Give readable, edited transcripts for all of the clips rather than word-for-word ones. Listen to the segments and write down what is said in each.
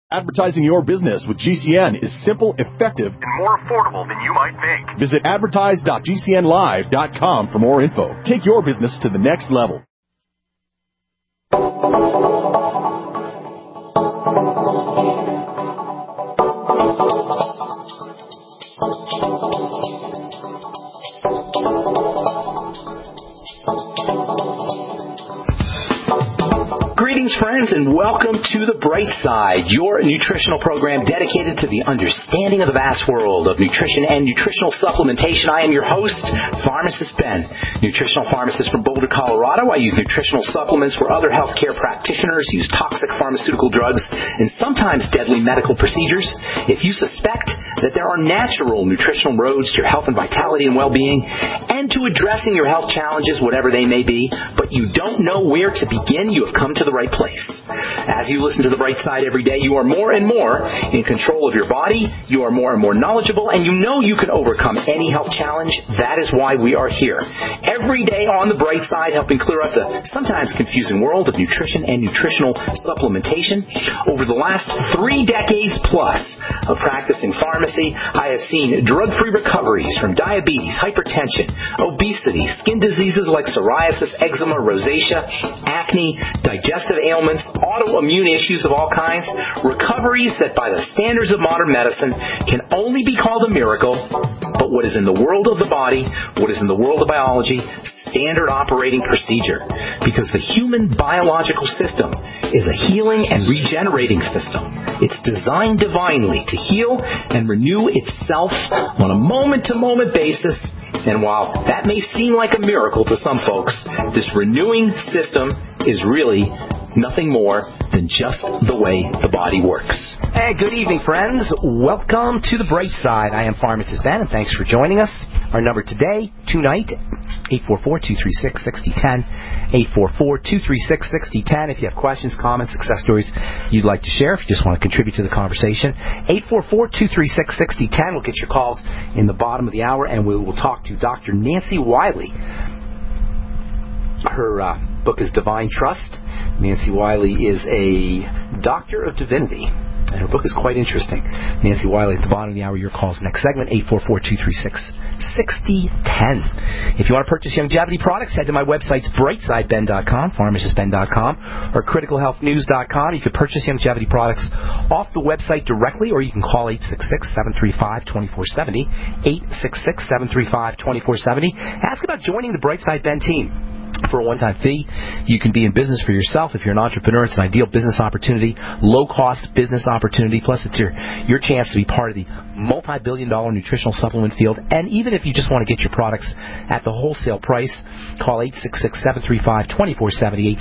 Advertising your business with GCN is simple, effective, and more affordable than you might think. Visit advertise.gcnlive.com for more info. Take your business to the next level. Greetings, friends, and welcome to The Bright Side, your nutritional program dedicated to the understanding of the vast world of nutrition and nutritional supplementation. I am your host, Pharmacist Ben, nutritional pharmacist from Boulder, Colorado. I use nutritional supplements where other healthcare practitioners use toxic pharmaceutical drugs and sometimes deadly medical procedures. If you suspect that there are natural nutritional roads to your health and vitality and well-being and to addressing your health challenges, whatever they may be, but you don't know where to begin, you have come to the right place. As you listen to The Bright Side every day, you are more and more in control of your body, you are more and more knowledgeable, and you know you can overcome any health challenge. That is why we are here. Every day on The Bright Side, helping clear up the sometimes confusing world of nutrition and nutritional supplementation. Over the last 3 decades plus of practicing pharmacy, I have seen drug-free recoveries from diabetes, hypertension, obesity, skin diseases like psoriasis, eczema, rosacea, acne, digestive ailments, autoimmune issues of all kinds, recoveries that by the standards of modern medicine can only be called a miracle, but what is in the world of the body, what is in the world of biology, standard operating procedure. Because the human biological system is a healing and regenerating system. It's designed divinely to heal and renew itself on a moment-to-moment basis. And while that may seem like a miracle to some folks, this renewing system is really nothing more than just the way the body works. Hey, good evening, friends. Welcome to The Bright Side. I am Pharmacist Ben, and thanks for joining us. Our number today, tonight, 844-236-6010, 844-236-6010. If you have questions, comments, success stories you'd like to share, if you just want to contribute to the conversation, 844-236-6010. We'll get your calls in the bottom of the hour, and we will talk to Dr. Nancy Wiley. Her book is Divine Trust. Nancy Wiley is a doctor of divinity, and her book is quite interesting. Nancy Wiley at the bottom of the hour. Your calls next segment, 844-236-6010. If you want to purchase longevity products, head to my websites, brightsideben.com, pharmacistben.com, or criticalhealthnews.com. You can purchase longevity products off the website directly, or you can call 866-735-2470, 866-735-2470. Ask about joining the Brightside Ben team. For a one-time fee, you can be in business for yourself. If you're an entrepreneur, it's an ideal business opportunity, low-cost business opportunity. Plus, it's your chance to be part of the multi-billion-dollar nutritional supplement field. And even if you just want to get your products at the wholesale price, call 866-735-2470,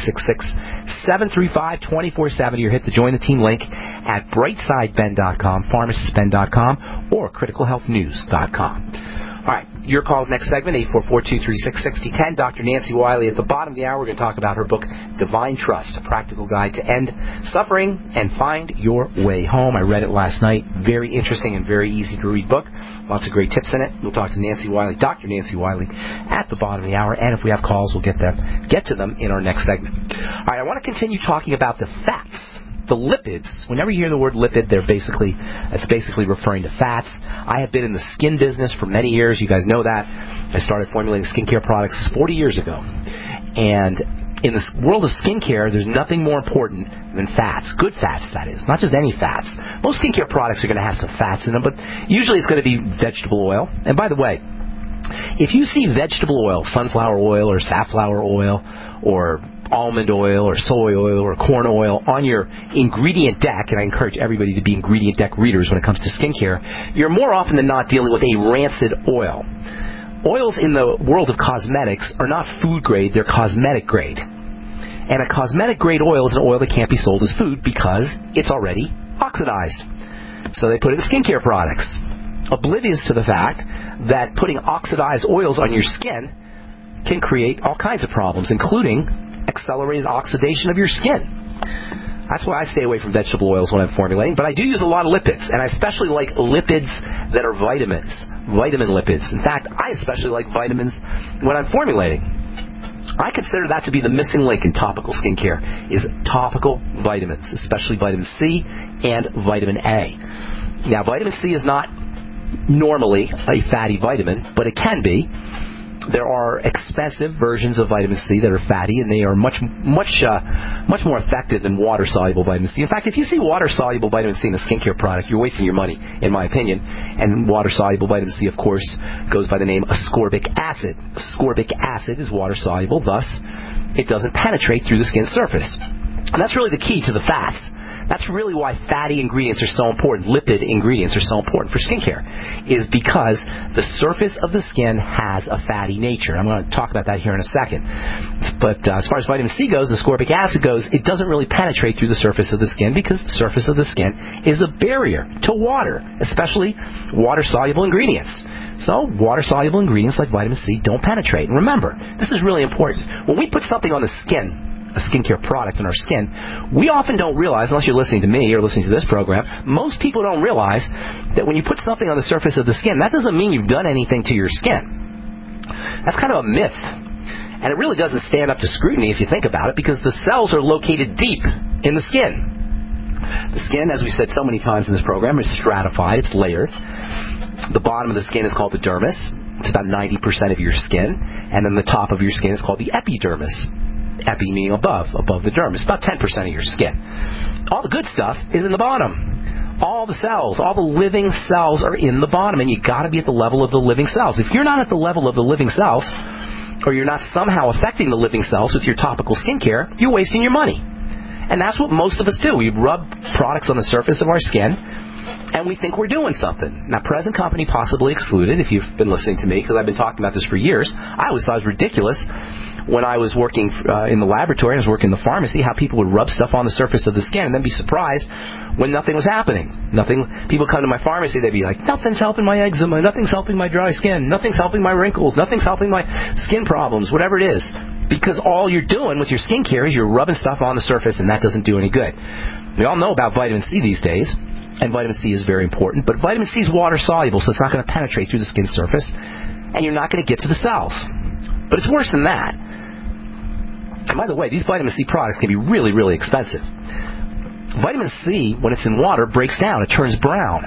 866-735-2470, or hit the Join the Team link at brightsideben.com, pharmacistben.com, or criticalhealthnews.com. All right, your calls next segment, 844-236-6010. Dr. Nancy Wiley at the bottom of the hour. We're going to talk about her book, Divine Trust, A Practical Guide to End Suffering and Find Your Way Home. I read it last night. Very interesting and very easy to read book. Lots of great tips in it. We'll talk to Nancy Wiley, Dr. Nancy Wiley, at the bottom of the hour. And if we have calls, we'll get to them in our next segment. All right, I want to continue talking about the fats. The lipids, whenever you hear the word lipid, it's basically referring to fats. I have been in the skin business for many years. You guys know that. I started formulating skincare products 40 years ago. And in the world of skincare, there's nothing more important than fats. Good fats, that is. Not just any fats. Most skincare products are going to have some fats in them, but usually it's going to be vegetable oil. And by the way, if you see vegetable oil, sunflower oil or safflower oil or almond oil or soy oil or corn oil on your ingredient deck, and I encourage everybody to be ingredient deck readers when it comes to skincare, you're more often than not dealing with a rancid oil. Oils in the world of cosmetics are not food grade, they're cosmetic grade. And a cosmetic grade oil is an oil that can't be sold as food because it's already oxidized. So they put it in skincare products, oblivious to the fact that putting oxidized oils on your skin can create all kinds of problems, including accelerated oxidation of your skin. That's why I stay away from vegetable oils when I'm formulating, but I do use a lot of lipids, and I especially like lipids that are vitamins, vitamin lipids. In fact, I especially like vitamins when I'm formulating. I consider that to be the missing link in topical skincare, is topical vitamins, especially vitamin C and vitamin A. Now, vitamin C is not normally a fatty vitamin, but it can be. There are expensive versions of vitamin C that are fatty, and they are much more effective than water-soluble vitamin C. In fact, if you see water-soluble vitamin C in a skincare product, you're wasting your money, in my opinion. And water-soluble vitamin C, of course, goes by the name ascorbic acid. Ascorbic acid is water-soluble, thus it doesn't penetrate through the skin surface. And that's really the key to the fats. That's really why fatty ingredients are so important, lipid ingredients are so important for skincare, is because the surface of the skin has a fatty nature. I'm going to talk about that here in a second. But as far as vitamin C goes, ascorbic acid goes, it doesn't really penetrate through the surface of the skin because the surface of the skin is a barrier to water, especially water-soluble ingredients. So water-soluble ingredients like vitamin C don't penetrate. And remember, this is really important. When we put something on the skin, a skincare product in our skin, we often don't realize, unless you're listening to me or listening to this program, most people don't realize that when you put something on the surface of the skin, that doesn't mean you've done anything to your skin. That's kind of a myth. And it really doesn't stand up to scrutiny if you think about it, because the cells are located deep in the skin. The skin, as we said so many times in this program, is stratified, it's layered. The bottom of the skin is called the dermis. It's about 90% of your skin. And then the top of your skin is called the epidermis. Epi meaning above the dermis, about 10% of your skin. All the good stuff is in the bottom. All the cells, all the living cells are in the bottom, and you got to be at the level of the living cells. If you're not at the level of the living cells, or you're not somehow affecting the living cells with your topical skincare, you're wasting your money. And that's what most of us do. We rub products on the surface of our skin, and we think we're doing something. Now, present company possibly excluded, if you've been listening to me, because I've been talking about this for years. I always thought it was ridiculous when I was working in the laboratory, I was working in the pharmacy, how people would rub stuff on the surface of the skin and then be surprised when nothing was happening. People come to my pharmacy, they'd be like, nothing's helping my eczema, nothing's helping my dry skin, nothing's helping my wrinkles, nothing's helping my skin problems, whatever it is. Because all you're doing with your skincare is you're rubbing stuff on the surface, and that doesn't do any good. We all know about vitamin C these days, and vitamin C is very important, but vitamin C is water soluble, so it's not going to penetrate through the skin surface, and you're not going to get to the cells. But it's worse than that. And by the way, these vitamin C products can be really, really expensive. Vitamin C, when it's in water, breaks down. It turns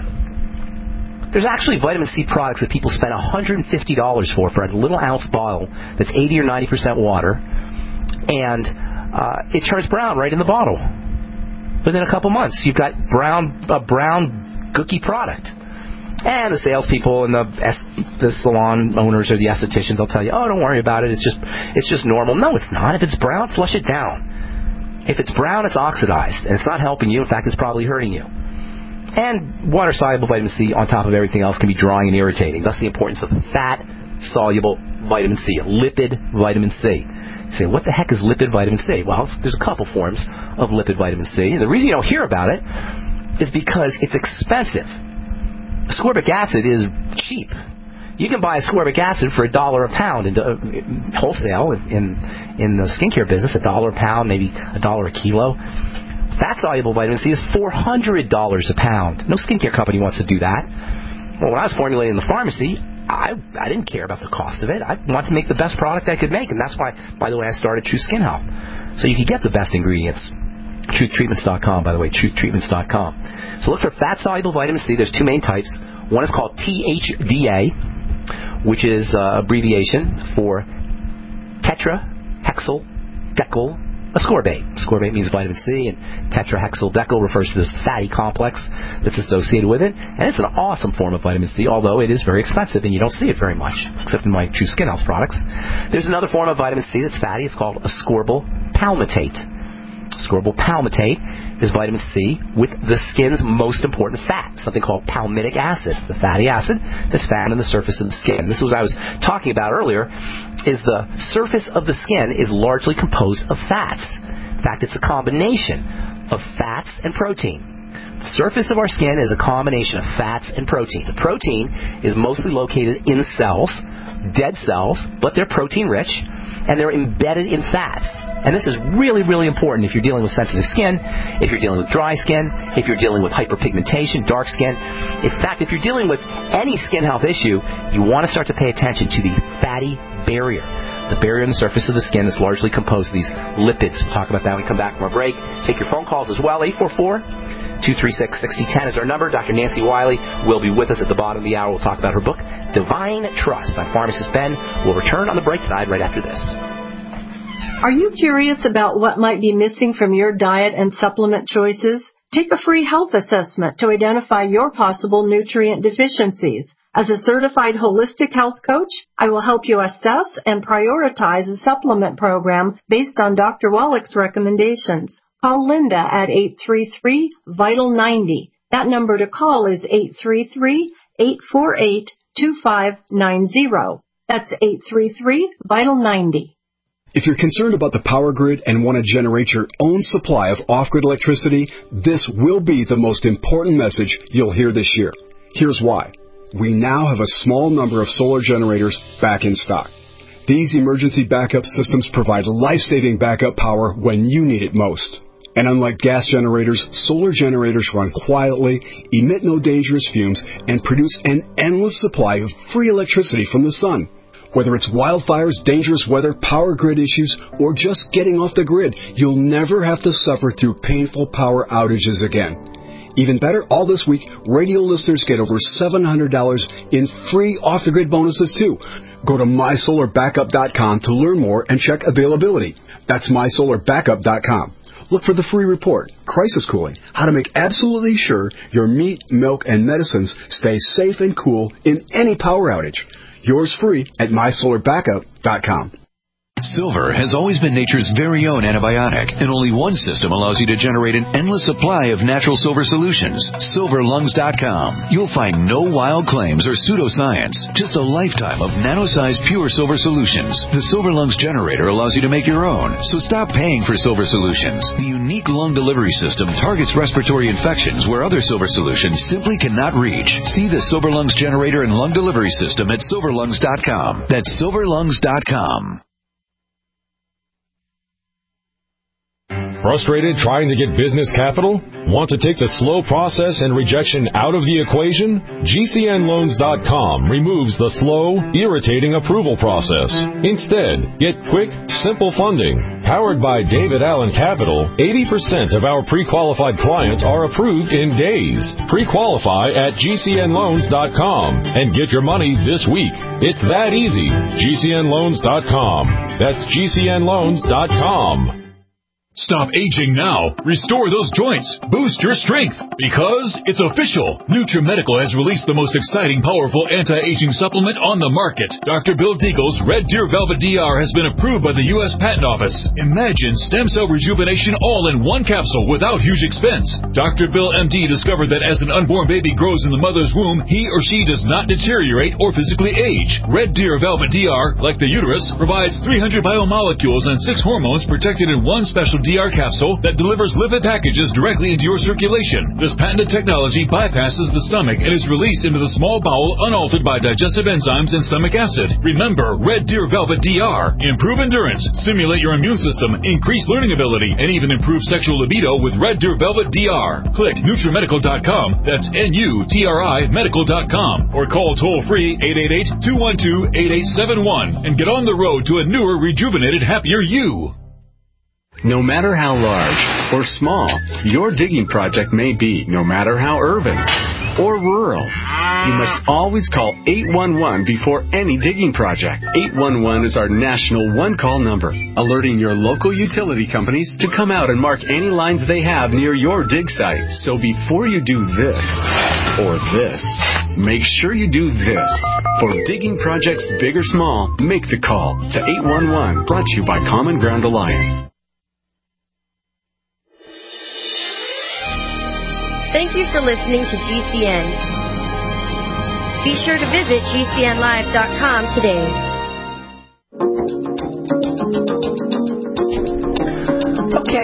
brown. There's actually vitamin C products that people spend $150 for a little ounce bottle that's 80 or 90% water, and it turns brown right in the bottle. Within a couple months, you've got a brown gooky product. And the salespeople and the salon owners or the estheticians, they'll tell you, oh, don't worry about it. It's just normal. No, it's not. If it's brown, flush it down. If it's brown, it's oxidized, and it's not helping you. In fact, it's probably hurting you. And water-soluble vitamin C, on top of everything else, can be drying and irritating. That's the importance of fat-soluble vitamin C, lipid vitamin C. You say, what the heck is lipid vitamin C? Well, there's a couple forms of lipid vitamin C. And the reason you don't hear about it is because it's expensive. Ascorbic acid is cheap. You can buy ascorbic acid for $1 a pound in wholesale in the skincare business, $1 a pound, maybe $1 a kilo. Fat-soluble vitamin C is $400 a pound. No skincare company wants to do that. Well, when I was formulating in the pharmacy, I didn't care about the cost of it. I wanted to make the best product I could make, and that's why, by the way, I started True Skin Health. So you can get the best ingredients. TruthTreatments.com, by the way, TruthTreatments.com. So look for fat-soluble vitamin C. There's two main types. One is called THDA, which is abbreviation for tetrahexyldecyl ascorbate. Ascorbate means vitamin C, and tetrahexyldecyl refers to this fatty complex that's associated with it. And it's an awesome form of vitamin C, although it is very expensive, and you don't see it very much, except in my True Skin Health products. There's another form of vitamin C that's fatty. It's called ascorbyl palmitate. Ascorbyl palmitate is vitamin C with the skin's most important fat, something called palmitic acid, the fatty acid that's found in the surface of the skin. This is what I was talking about earlier, is the surface of the skin is largely composed of fats. In fact, it's a combination of fats and protein. The surface of our skin is a combination of fats and protein. The protein is mostly located in cells, dead cells, but they're protein rich, and they're embedded in fats. And this is really, really important if you're dealing with sensitive skin, if you're dealing with dry skin, if you're dealing with hyperpigmentation, dark skin. In fact, if you're dealing with any skin health issue, you want to start to pay attention to the fatty barrier. the barrier on the surface of the skin is largely composed of these lipids. We'll talk about that when we come back from our break. Take your phone calls as well. 844-236-6010 is our number. Dr. Nancy Wiley will be with us at the bottom of the hour. We'll talk about her book, Divine Trust. I'm Pharmacist Ben. We'll return on the Bright Side right after this. Are you curious about what might be missing from your diet and supplement choices? Take a free health assessment to identify your possible nutrient deficiencies. As a certified holistic health coach, I will help you assess and prioritize a supplement program based on Dr. Wallach's recommendations. Call Linda at 833-VITAL-90. That number to call is 833-848-2590. That's 833-VITAL-90. If you're concerned about the power grid and want to generate your own supply of off-grid electricity, this will be the most important message you'll hear this year. Here's why. We now have a small number of solar generators back in stock. These emergency backup systems provide life-saving backup power when you need it most. And unlike gas generators, solar generators run quietly, emit no dangerous fumes, and produce an endless supply of free electricity from the sun. Whether it's wildfires, dangerous weather, power grid issues, or just getting off the grid, you'll never have to suffer through painful power outages again. Even better, all this week, radio listeners get over $700 in free off-the-grid bonuses, too. Go to mysolarbackup.com to learn more and check availability. That's mysolarbackup.com. Look for the free report, Crisis Cooling, how to make absolutely sure your meat, milk, and medicines stay safe and cool in any power outage. Yours free at mysolarbackup.com. Silver has always been nature's very own antibiotic, and only one system allows you to generate an endless supply of natural silver solutions. SilverLungs.com. You'll find no wild claims or pseudoscience, just a lifetime of nano-sized pure silver solutions. The Silver Lungs generator allows you to make your own, so stop paying for silver solutions. The unique lung delivery system targets respiratory infections where other silver solutions simply cannot reach. See the Silver Lungs generator and lung delivery system at SilverLungs.com. That's SilverLungs.com. Frustrated trying to get business capital? Want to take the slow process and rejection out of the equation? GCNLoans.com removes the slow, irritating approval process. Instead, get quick, simple funding. Powered by David Allen Capital, 80% of our pre-qualified clients are approved in days. Pre-qualify at GCNLoans.com and get your money this week. It's that easy. GCNLoans.com. That's GCNLoans.com. Stop aging now. Restore those joints. Boost your strength. Because it's official. NutriMedical has released the most exciting, powerful anti-aging supplement on the market. Dr. Bill Deagle's Red Deer Velvet DR has been approved by the U.S. Patent Office. Imagine stem cell rejuvenation all in one capsule without huge expense. Dr. Bill MD discovered that as an unborn baby grows in the mother's womb, he or she does not deteriorate or physically age. Red Deer Velvet DR, like the uterus, provides 300 biomolecules and 6 hormones protected in one special DR capsule that delivers lipid packages directly into your circulation. This patented technology bypasses the stomach and is released into the small bowel unaltered by digestive enzymes and stomach acid. Remember, Red Deer Velvet DR. Improve endurance, stimulate your immune system, increase learning ability, and even improve sexual libido with Red Deer Velvet DR. Click NutriMedical.com, that's NUTRI Medical.com, or call toll-free 888-212-8871 and get on the road to a newer, rejuvenated, happier you. No matter how large or small your digging project may be, no matter how urban or rural, you must always call 811 before any digging project. 811 is our national one-call number, alerting your local utility companies to come out and mark any lines they have near your dig site. So before you do this or this, make sure you do this. For digging projects big or small, make the call to 811, brought to you by Common Ground Alliance. Thank you for listening to GCN. Be sure to visit GCNlive.com today. Okay,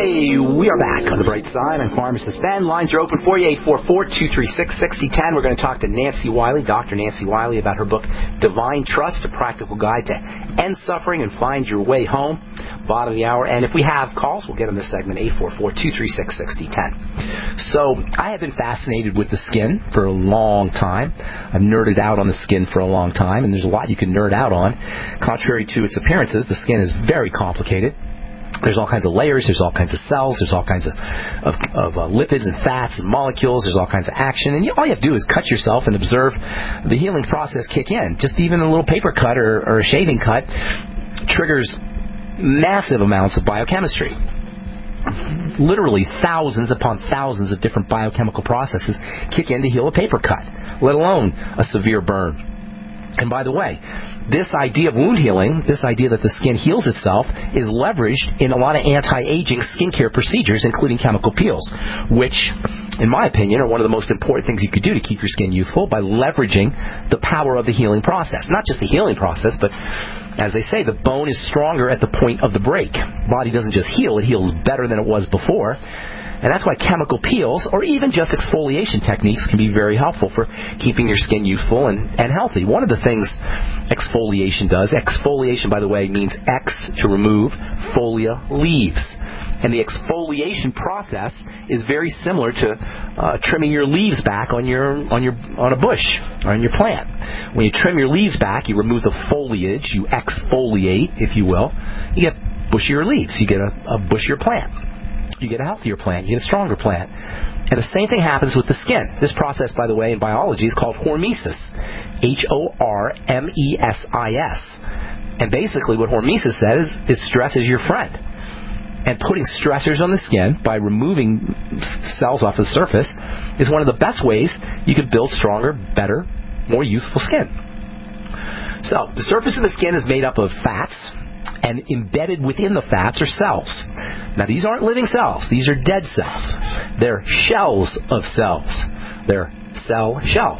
Hey, we are back on the bright side. I'm Pharmacist Ben. Lines are open for you, 844-236-6010. We're going to talk to Nancy Wiley, Dr. Nancy Wiley, about her book, Divine Trust, A Practical Guide to End Suffering and Find Your Way Home. Bottom of the hour. And if we have calls, we'll get them this segment, 844-236-6010. So, I have been fascinated with the skin for a long time. I've nerded out on the skin for a long time, and there's a lot you can nerd out on. Contrary to its appearances, the skin is very complicated. There's all kinds of layers, there's all kinds of cells, there's all kinds of lipids and fats and molecules, there's all kinds of action, and all you have to do is cut yourself and observe the healing process kick in. Just even a little paper cut or a shaving cut triggers massive amounts of biochemistry. Literally thousands upon thousands of different biochemical processes kick in to heal a paper cut, let alone a severe burn. And by the way, this idea of wound healing, this idea that the skin heals itself, is leveraged in a lot of anti-aging skincare procedures, including chemical peels, which, in my opinion, are one of the most important things you could do to keep your skin youthful by leveraging the power of the healing process. Not just the healing process, but, as they say, the bone is stronger at the point of the break. The body doesn't just heal, it heals better than it was before. And that's why chemical peels, or even just exfoliation techniques, can be very helpful for keeping your skin youthful and healthy. One of the things exfoliation does, exfoliation, by the way, means ex to remove, folia, leaves. And the exfoliation process is very similar to trimming your leaves back on a bush or on your plant. When you trim your leaves back, you remove the foliage, you exfoliate, if you will. You get bushier leaves. You get a bushier plant. You get a healthier plant. You get a stronger plant. And the same thing happens with the skin. This process, by the way, in biology is called hormesis. Hormesis. And basically what hormesis says is stress is your friend. And putting stressors on the skin by removing cells off the surface is one of the best ways you can build stronger, better, more youthful skin. So, the surface of the skin is made up of fats, and embedded within the fats are cells. Now, these aren't living cells. These are dead cells. They're shells of cells. They're cell shells.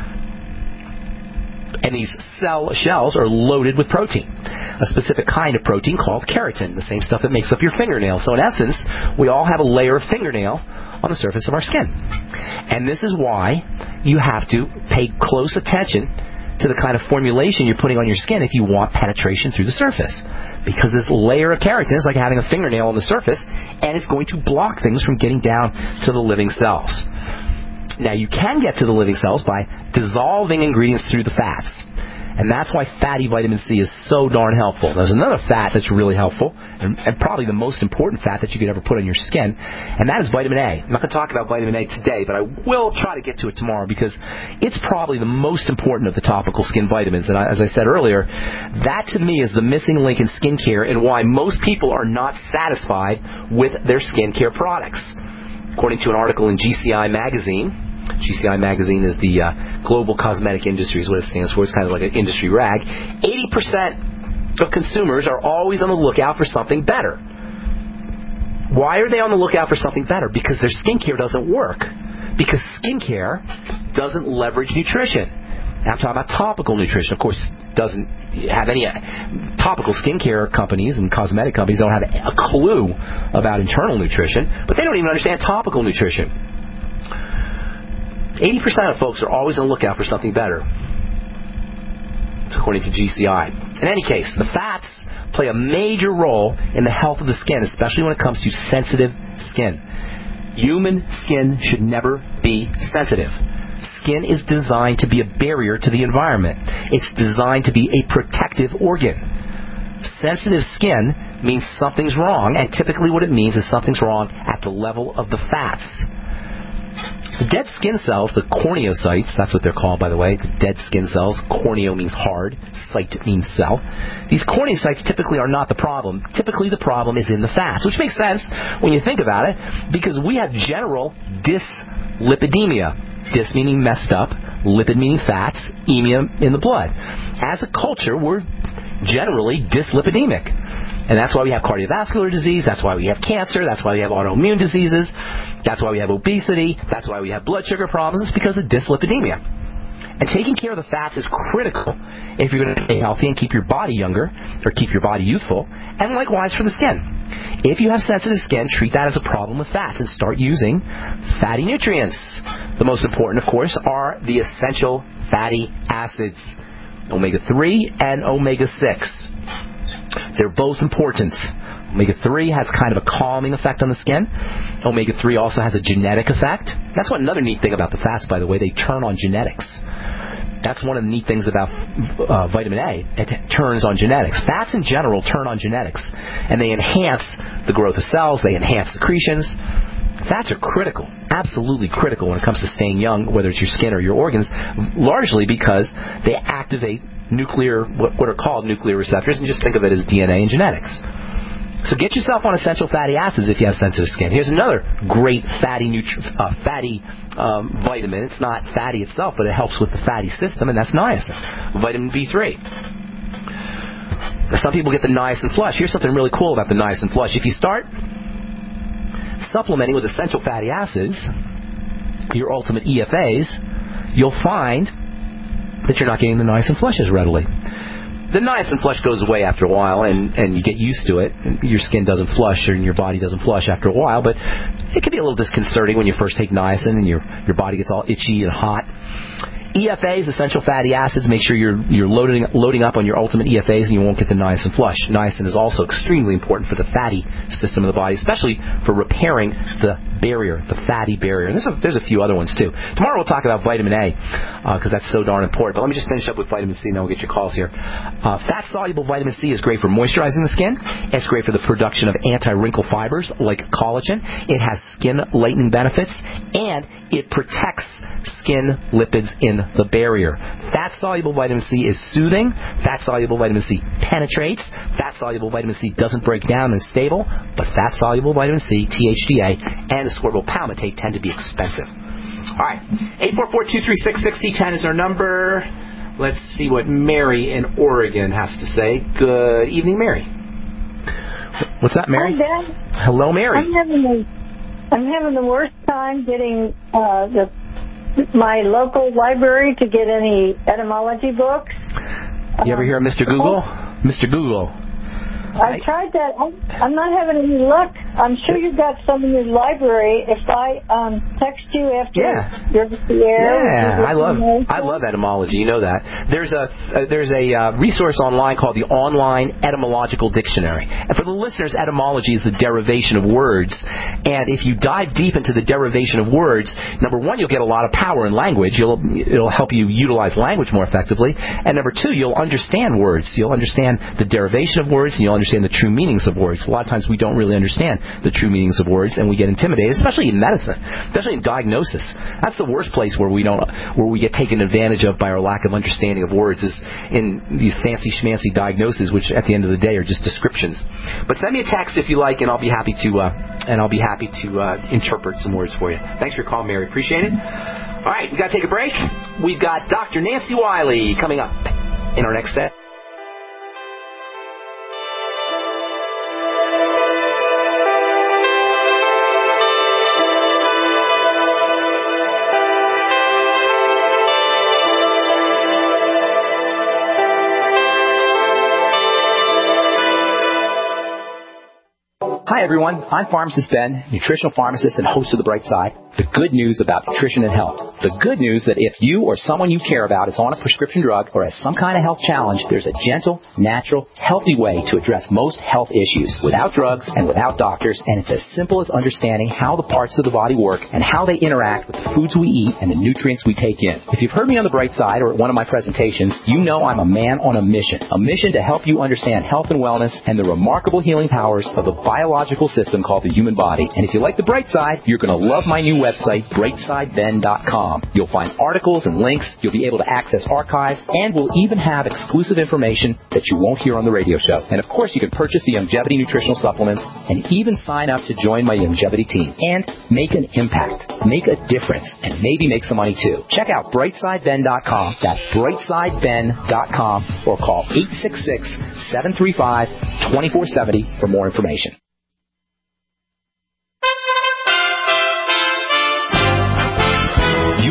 And these cell shells are loaded with protein, a specific kind of protein called keratin, the same stuff that makes up your fingernail. So, in essence, we all have a layer of fingernail on the surface of our skin. And this is why you have to pay close attention to the kind of formulation you're putting on your skin if you want penetration through the surface. Because this layer of keratin is like having a fingernail on the surface, and it's going to block things from getting down to the living cells. Now, you can get to the living cells by dissolving ingredients through the fats. And that's why fatty vitamin C is so darn helpful. There's another fat that's really helpful, and probably the most important fat that you could ever put on your skin, and that is vitamin A. I'm not going to talk about vitamin A today, but I will try to get to it tomorrow because it's probably the most important of the topical skin vitamins. And as I said earlier, that to me is the missing link in skincare and why most people are not satisfied with their skincare products. According to an article in GCI Magazine, GCI Magazine is the Global Cosmetic Industry is what it stands for. It's kind of like an industry rag. 80% of consumers are always on the lookout for something better. Why are they on the lookout for something better? Because their skincare doesn't work. Because skincare doesn't leverage nutrition. I'm talking about topical nutrition. Of course, doesn't have any topical skincare companies and cosmetic companies don't have a clue about internal nutrition, but they don't even understand topical nutrition. 80% of folks are always on the lookout for something better, according to GCI. In any case, the fats play a major role in the health of the skin, especially when it comes to sensitive skin. Human skin should never be sensitive. Skin is designed to be a barrier to the environment. It's designed to be a protective organ. Sensitive skin means something's wrong, and typically what it means is something's wrong at the level of the fats. The dead skin cells, the corneocytes, that's what they're called, by the way, the dead skin cells. Corneo means hard, cyte means cell. These corneocytes typically are not the problem. Typically the problem is in the fats, which makes sense when you think about it, because we have general dyslipidemia. Dys meaning messed up, lipid meaning fats, emia in the blood. As a culture, we're generally dyslipidemic. And that's why we have cardiovascular disease, that's why we have cancer, that's why we have autoimmune diseases, that's why we have obesity, that's why we have blood sugar problems. It's because of dyslipidemia. And taking care of the fats is critical if you're going to stay healthy and keep your body younger, or keep your body youthful, and likewise for the skin. If you have sensitive skin, treat that as a problem with fats and start using fatty nutrients. The most important, of course, are the essential fatty acids, omega-3 and omega-6. They're both important. Omega-3 has kind of a calming effect on the skin. Omega-3 also has a genetic effect. That's another neat thing about the fats, by the way. They turn on genetics. That's one of the neat things about vitamin A. It turns on genetics. Fats in general turn on genetics, and they enhance the growth of cells. They enhance secretions. Fats are critical, absolutely critical when it comes to staying young, whether it's your skin or your organs, largely because they activate what are called nuclear receptors, and just think of it as DNA and genetics. So get yourself on essential fatty acids if you have sensitive skin. Here's another great fatty vitamin. It's not fatty itself, but it helps with the fatty system, and that's niacin, vitamin B3. Some people get the niacin flush. Here's something really cool about the niacin flush. If you start supplementing with essential fatty acids, your ultimate EFAs, you'll find that you're not getting the niacin flush as readily. The niacin flush goes away after a while, and you get used to it. Your skin doesn't flush, or your body doesn't flush after a while, but it can be a little disconcerting when you first take niacin and your body gets all itchy and hot. EFAs, essential fatty acids, make sure you're loading up on your ultimate EFAs and you won't get the niacin flush. Niacin is also extremely important for the fatty system of the body, especially for repairing the barrier, the fatty barrier. And there's a few other ones too. Tomorrow we'll talk about vitamin A because that's so darn important. But let me just finish up with vitamin C and then we'll get your calls here. Fat-soluble vitamin C is great for moisturizing the skin. It's great for the production of anti-wrinkle fibers like collagen. It has skin-lightening benefits, and it protects skin lipids in the barrier. Fat-soluble vitamin C is soothing. Fat-soluble vitamin C penetrates. Fat-soluble vitamin C doesn't break down and is stable, but fat-soluble vitamin C, THDA, and ascorbyl palmitate tend to be expensive. All right, 844-236-6010 is our number. Let's see what Mary in Oregon has to say. Good evening, Mary. What's up, Mary? Hi, Dad. Hello, Mary. I'm having the worst time getting my local library to get any etymology books. You ever hear of Mr. Google? Mr. Google. I tried that. I'm not having any luck. I'm sure you've got some in your library. If I text you after you're at the air. Yeah, I love etymology. You know that. There's a resource online called the Online Etymological Dictionary. And for the listeners, etymology is the derivation of words. And if you dive deep into the derivation of words, number one, you'll get a lot of power in language. It'll help you utilize language more effectively. And number two, you'll understand words. You'll understand the derivation of words, and you'll understand the true meanings of words. A lot of times we don't really understand the true meanings of words, and we get intimidated, especially in medicine, especially in diagnosis. That's the worst place where we get taken advantage of by our lack of understanding of words, is in these fancy schmancy diagnoses, which at the end of the day are just descriptions. But send me a text if you like, and I'll be happy to interpret some words for you. Thanks for your call, Mary. Appreciate it. All right, we got to take a break. We've got Dr. Nancy Wiley coming up in our next set. Hi everyone, I'm Pharmacist Ben, nutritional pharmacist and host of The Bright Side. The good news about nutrition and health. The good news that if you or someone you care about is on a prescription drug or has some kind of health challenge, there's a gentle, natural, healthy way to address most health issues without drugs and without doctors, and it's as simple as understanding how the parts of the body work and how they interact with the foods we eat and the nutrients we take in. If you've heard me on The Bright Side or at one of my presentations, you know I'm a man on a mission to help you understand health and wellness and the remarkable healing powers of the biological system called the human body. And if you like The Bright Side, you're going to love my new website, brightsideben.com. You'll find articles and links, you'll be able to access archives, and we'll even have exclusive information that you won't hear on the radio show. And of course, you can purchase the Youngevity nutritional supplements and even sign up to join my Youngevity team and make an impact, make a difference, and maybe make some money too. Check out brightsideben.com. That's brightsideben.com, or call 866-735-2470 for more information.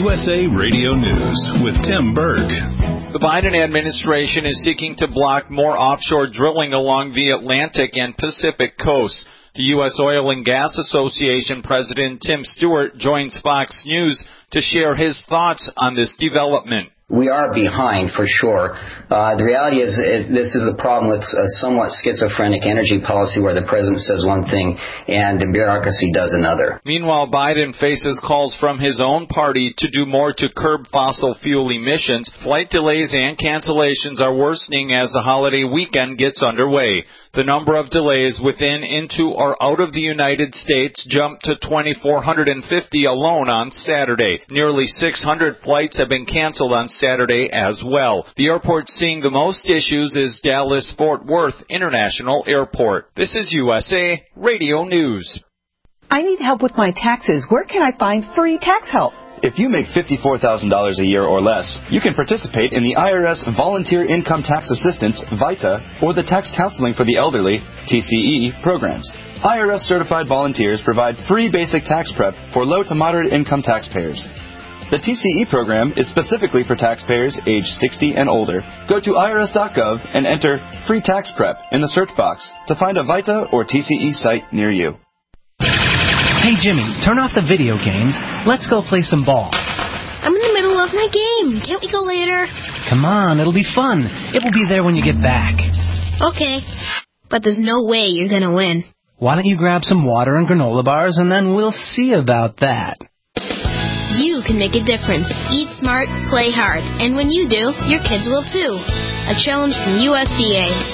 USA Radio News with Tim Berg. The Biden administration is seeking to block more offshore drilling along the Atlantic and Pacific coasts. The U.S. Oil and Gas Association President Tim Stewart joins Fox News to share his thoughts on this development. We are behind, for sure. The reality is this is the problem with a somewhat schizophrenic energy policy where the president says one thing and the bureaucracy does another. Meanwhile, Biden faces calls from his own party to do more to curb fossil fuel emissions. Flight delays and cancellations are worsening as the holiday weekend gets underway. The number of delays within, into, or out of the United States jumped to 2,450 alone on Saturday. Nearly 600 flights have been canceled on Saturday as well. The airport seeing the most issues is Dallas-Fort Worth International Airport. This is USA Radio News. I need help with my taxes. Where can I find free tax help? If you make $54,000 a year or less, you can participate in the IRS Volunteer Income Tax Assistance, VITA, or the Tax Counseling for the Elderly, TCE, programs. IRS-certified volunteers provide free basic tax prep for low to moderate income taxpayers. The TCE program is specifically for taxpayers age 60 and older. Go to irs.gov and enter Free Tax Prep in the search box to find a VITA or TCE site near you. Hey, Jimmy, turn off the video games. Let's go play some ball. I'm in the middle of my game. Can't we go later? Come on, it'll be fun. It will be there when you get back. Okay, but there's no way you're going to win. Why don't you grab some water and granola bars, and then we'll see about that. You can make a difference. Eat smart, play hard. And when you do, your kids will too. A challenge from USDA.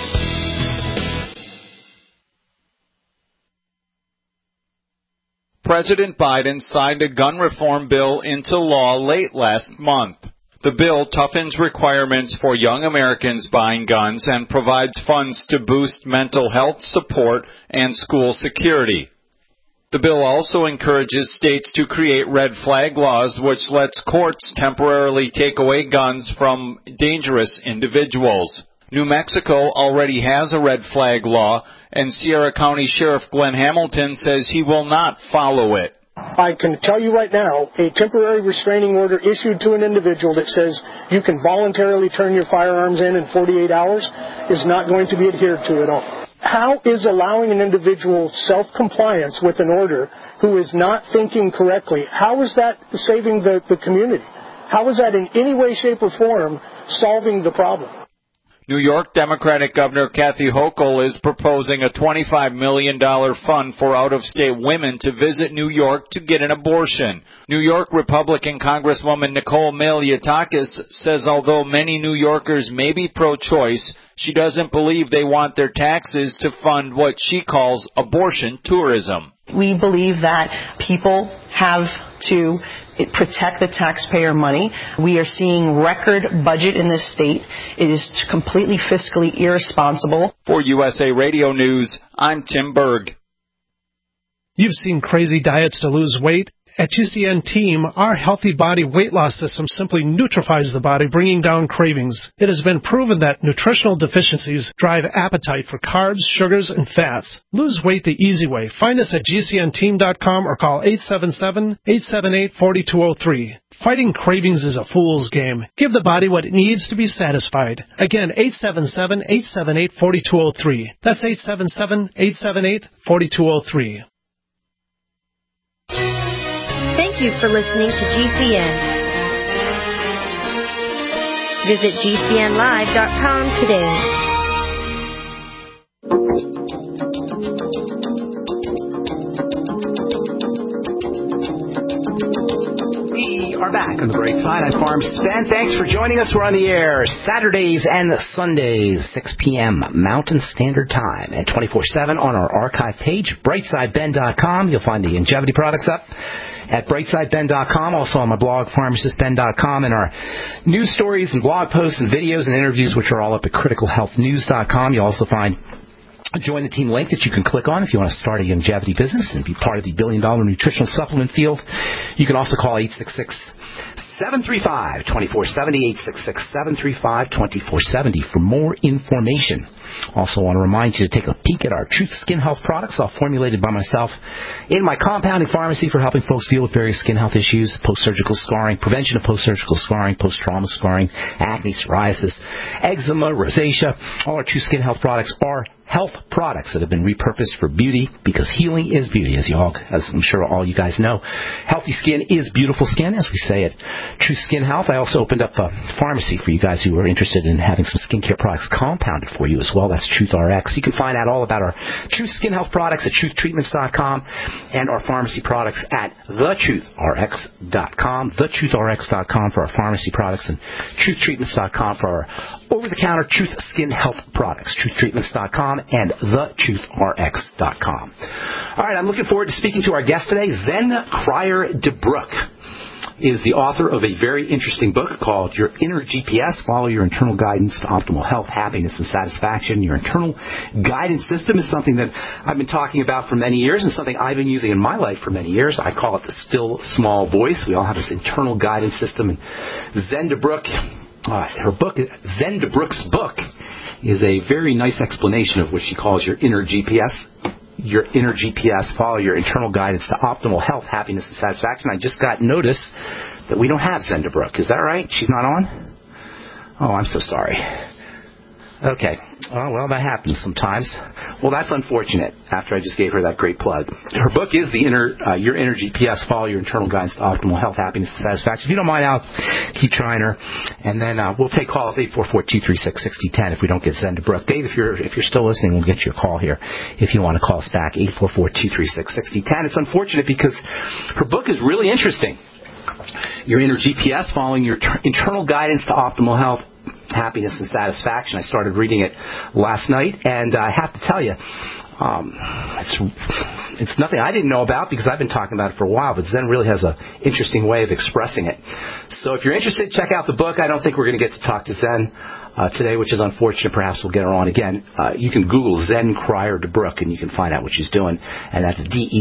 President Biden signed a gun reform bill into law late last month. The bill toughens requirements for young Americans buying guns and provides funds to boost mental health support and school security. The bill also encourages states to create red flag laws, which lets courts temporarily take away guns from dangerous individuals. New Mexico already has a red flag law, and Sierra County Sheriff Glenn Hamilton says he will not follow it. I can tell you right now, a temporary restraining order issued to an individual that says you can voluntarily turn your firearms in 48 hours is not going to be adhered to at all. How is allowing an individual self-compliance with an order who is not thinking correctly, how is that saving the community? How is that in any way, shape, or form solving the problem? New York Democratic Governor Kathy Hochul is proposing a $25 million fund for out-of-state women to visit New York to get an abortion. New York Republican Congresswoman Nicole Malliotakis says although many New Yorkers may be pro-choice, she doesn't believe they want their taxes to fund what she calls abortion tourism. We believe that people have to protect the taxpayer money. We are seeing record budget in this state. It is completely fiscally irresponsible. For USA Radio News, I'm Tim Berg. You've seen crazy diets to lose weight. At GCN Team, our healthy body weight loss system simply neutralizes the body, bringing down cravings. It has been proven that nutritional deficiencies drive appetite for carbs, sugars, and fats. Lose weight the easy way. Find us at GCNteam.com or call 877-878-4203. Fighting cravings is a fool's game. Give the body what it needs to be satisfied. Again, 877-878-4203. That's 877-878-4203. Thank you for listening to GCN. Visit GCNlive.com today. We are back on the Bright Side. I'm Farm Span. Thanks for joining us. We're on the air Saturdays and Sundays, 6 p.m. Mountain Standard Time, and 24/7 on our archive page, brightsideben.com. You'll find the longevity products up at brightsideben.com, also on my blog, pharmacistben.com, and our news stories and blog posts and videos and interviews, which are all up at criticalhealthnews.com. You'll also find a Join the Team link that you can click on if you want to start a longevity business and be part of the billion-dollar nutritional supplement field. You can also call 735-2470, 866-735-2470 for more information. Also want to remind you to take a peek at our Truth Skin Health products, all formulated by myself in my compounding pharmacy for helping folks deal with various skin health issues, post-surgical scarring, prevention of post-surgical scarring, post-trauma scarring, acne, psoriasis, eczema, rosacea. All our Truth Skin Health products are health products that have been repurposed for beauty, because healing is beauty, as I'm sure all you guys know. Healthy skin is beautiful skin, as we say at Truth Skin Health. I also opened up a pharmacy for you guys who are interested in having some skincare products compounded for you as well. That's Truth RX. You can find out all about our Truth Skin Health products at truthtreatments.com and our pharmacy products at thetruthRx.com. ThetruthRx.com for our pharmacy products and truthtreatments.com for our over-the-counter Truth Skin Health products. Truthtreatments.com and thetruthRx.com. All right, I'm looking forward to speaking to our guest today. Zen Cryer DeBrook is the author of a very interesting book called Your Inner GPS, Follow Your Internal Guidance to Optimal Health, Happiness, and Satisfaction. Your internal guidance system is something that I've been talking about for many years and something I've been using in my life for many years. I call it the still small voice. We all have this internal guidance system. And Zen DeBrook, her book, Zen DeBrook's book, is a very nice explanation of what she calls your inner GPS. Your inner GPS, follow your internal guidance to optimal health, happiness, and satisfaction. I just got notice that we don't have Zen DeBrook. Is that right? She's not on? Oh, I'm so sorry. Okay. Oh, well, that happens sometimes. Well, that's unfortunate after I just gave her that great plug. Her book is Your Inner GPS, Follow Your Internal Guidance to Optimal Health, Happiness, and Satisfaction. If you don't mind, I'll keep trying her. And then we'll take calls 844-236-6010 if we don't get Zen DeBrook. Dave, if you're still listening, we'll get you a call here if you want to call us back, 844-236-6010. It's unfortunate because her book is really interesting. Your Inner GPS, Following Your Internal Guidance to Optimal Health, Happiness, and Satisfaction. I started reading it last night, and I have to tell you, it's nothing I didn't know about because I've been talking about it for a while, but Zen really has an interesting way of expressing it. So if you're interested, check out the book. I don't think we're going to get to talk to Zen today, which is unfortunate. Perhaps we'll get her on again. You can Google Zen Cryer DeBrook, and you can find out what she's doing. And that's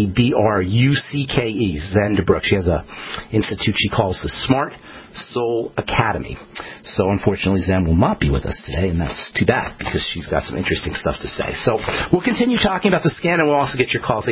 DeBrucke, Zen DeBrook. She has an institute she calls the Smart Soul Academy. So unfortunately, Zen will not be with us today, and that's too bad because she's got some interesting stuff to say. So we'll continue talking about the skin, and we'll also get your calls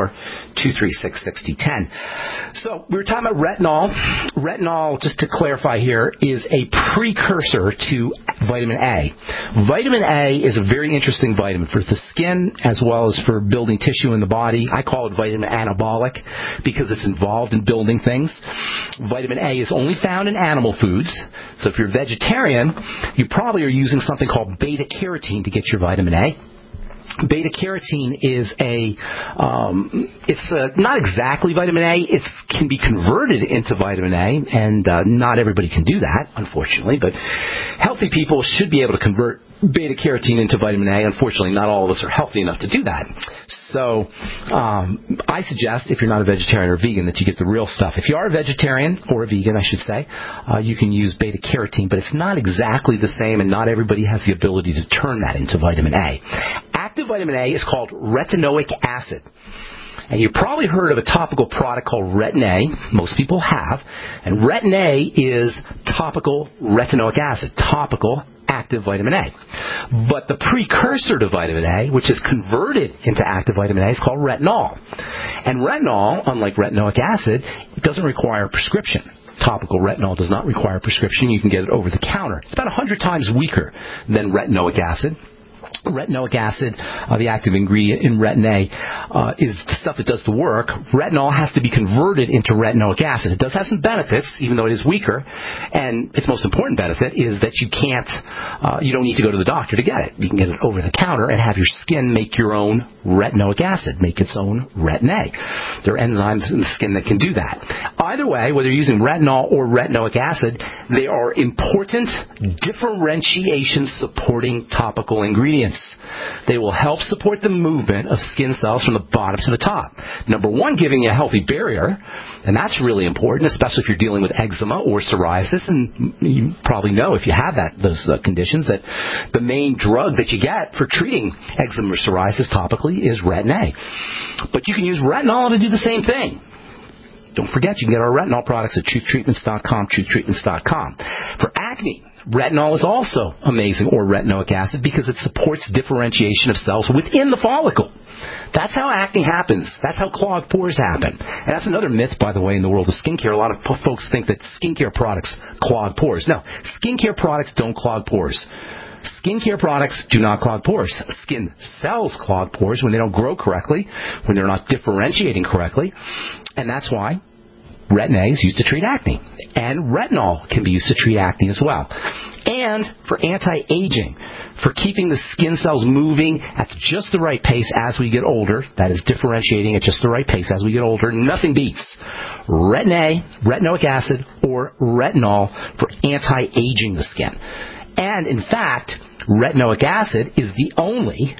844-236-6010. So we were talking about retinol. Retinol, just to clarify here, is a precursor to vitamin A. Vitamin A is a very interesting vitamin for the skin as well as for building tissue in the body. I call it vitamin anabolic because it's involved in building things. Vitamin A is only found in animal foods. So if you're vegetarian, you probably are using something called beta-carotene to get your vitamin A. Beta-carotene is it's not exactly vitamin A. It can be converted into vitamin A, and not everybody can do that, unfortunately. But healthy people should be able to convert beta-carotene into vitamin A. Unfortunately, not all of us are healthy enough to do that. So I suggest, if you're not a vegetarian or vegan, that you get the real stuff. If you are a vegetarian, or a vegan, I should say, you can use beta-carotene, but it's not exactly the same, and not everybody has the ability to turn that into vitamin A. Active vitamin A is called retinoic acid. And you've probably heard of a topical product called Retin-A. Most people have. And Retin-A is topical retinoic acid, topical active vitamin A. But the precursor to vitamin A, which is converted into active vitamin A, is called retinol. And retinol, unlike retinoic acid, doesn't require a prescription. Topical retinol does not require a prescription. You can get it over the counter. It's about 100 times weaker than retinoic acid. Retinoic acid, the active ingredient in Retin-A, is the stuff that does the work. Retinol has to be converted into retinoic acid. It does have some benefits, even though it is weaker. And its most important benefit is that you don't need to go to the doctor to get it. You can get it over the counter and have your skin make your own retinoic acid, make its own Retin-A. There are enzymes in the skin that can do that. Either way, whether you're using retinol or retinoic acid, they are important differentiation supporting topical ingredients. They will help support the movement of skin cells from the bottom to the top. Number one, giving you a healthy barrier, and that's really important, especially if you're dealing with eczema or psoriasis. And you probably know, if you have those conditions, that the main drug that you get for treating eczema or psoriasis topically is Retin-A. But you can use retinol to do the same thing. don't forget, you can get our retinol products at truthtreatments.com, truthtreatments.com. For acne, retinol is also amazing, or retinoic acid, because it supports differentiation of cells within the follicle. That's how acne happens. That's how clogged pores happen. And that's another myth, by the way, in the world of skincare. A lot of folks think that skincare products clog pores. No, skincare products don't clog pores. Skincare products do not clog pores. Skin cells clog pores when they don't grow correctly, when they're not differentiating correctly. And that's why Retin-A is used to treat acne. And retinol can be used to treat acne as well. And for anti-aging, for keeping the skin cells moving at just the right pace as we get older, that is differentiating at just the right pace as we get older, nothing beats Retin-A, retinoic acid, or retinol for anti-aging the skin. And in fact, retinoic acid is the only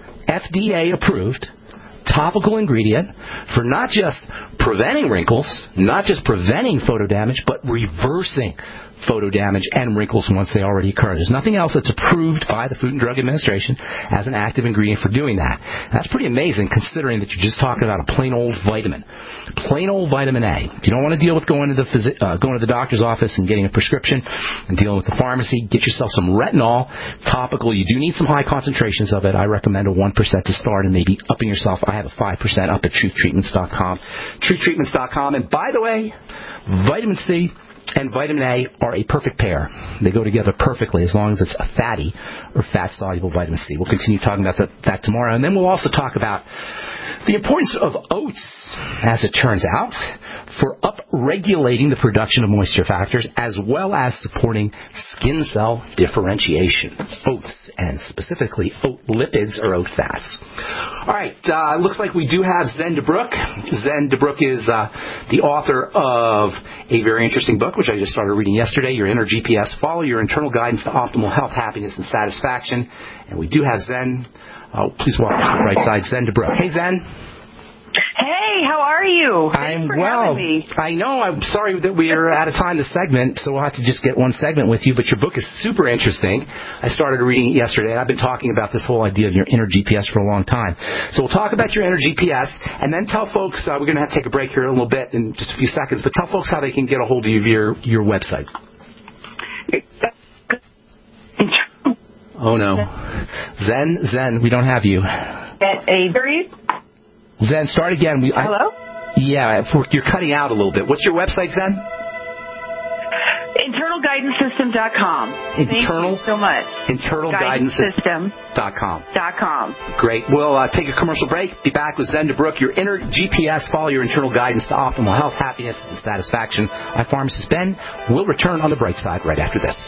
FDA-approved topical ingredient for not just preventing wrinkles, not just preventing photo damage, but reversing photo damage and wrinkles once they already occur. There's nothing else that's approved by the Food and Drug Administration as an active ingredient for doing that. That's pretty amazing considering that you're just talking about a plain old vitamin. Plain old vitamin A. If you don't want to deal with going to the doctor's office and getting a prescription and dealing with the pharmacy, get yourself some retinol topical. You do need some high concentrations of it. I recommend a 1% to start and maybe upping yourself. I have a 5% up at truthtreatments.com. Truthtreatments.com. And by the way, vitamin C and vitamin A are a perfect pair. They go together perfectly as long as it's a fatty or fat-soluble vitamin C. We'll continue talking about that tomorrow. And then we'll also talk about the importance of oats, as it turns out, for upregulating the production of moisture factors as well as supporting skin cell differentiation. Oats, and specifically oat lipids or oat fats. All right, looks like we do have Zen DeBrook. Zen DeBrook is the author of a very interesting book, which I just started reading yesterday, Your Inner GPS. Follow your internal guidance to optimal health, happiness, and satisfaction. And we do have Zen. Please welcome to the right side, Zen DeBrook. Hey, Zen. Hey, how are you? I'm well. I know. I'm sorry that we are out of time this segment, so we'll have to just get one segment with you. But your book is super interesting. I started reading it yesterday, and I've been talking about this whole idea of your inner GPS for a long time. So we'll talk about your inner GPS, and then tell folks, we're going to have to take a break here in a little bit in just a few seconds, but tell folks how they can get a hold of your website. Oh, no. Zen, we don't have you. Zen, start again. Hello? Yeah, you're cutting out a little bit. What's your website, Zen? InternalGuidanceSystem.com. Thank you so much. InternalGuidanceSystem.com. Great. We'll take a commercial break. Be back with Zen DeBrook. Your inner GPS. Follow your internal guidance to optimal health, happiness, and satisfaction. I'm Pharmacist Ben. We'll return on the bright side right after this.